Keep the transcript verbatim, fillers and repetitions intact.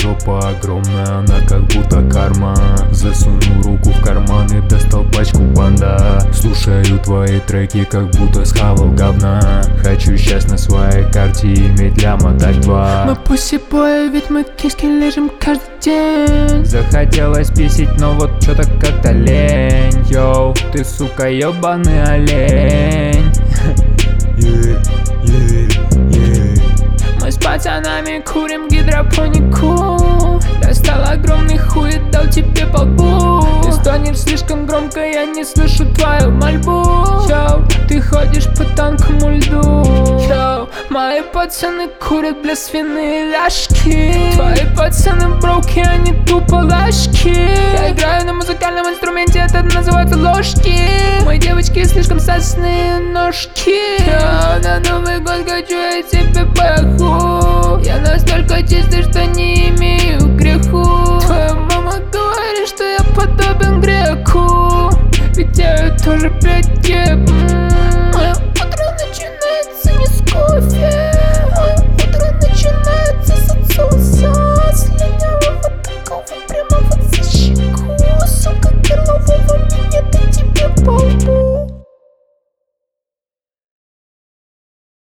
жопа огромная, она как будто карма. Засунул руку в карман и достал пачку банда. Слушаю твои треки, как будто схавал говна. Хочу сейчас на своей карте иметь ляма так два. Мы пусибои, ведь мы киски лежим каждый день. Захотелось писить, но вот чё-то как-то лень. Йоу, ты сука ёбаный олень. Yeah, yeah, yeah. Мы с пацанами курим гидропонику. Достал огромный хуй и дал тебе по лбу. Ты стонешь слишком громко, я не слышу твою мольбу. Йоу, ты ходишь по тонкому льду. Йоу, мои пацаны курят, бля, свиные ляжки. Твои пацаны броуки, они тупо ложки. Я играю на музыкальном инструменте, это называется ложки. Мои девочки слишком сосные ножки. Йоу, на Новый год хочу я себе паху. Я настолько чистый, что не имею греху. Твоя мама говорит, что я подобен греку. Ведь я тоже, блядь, еб.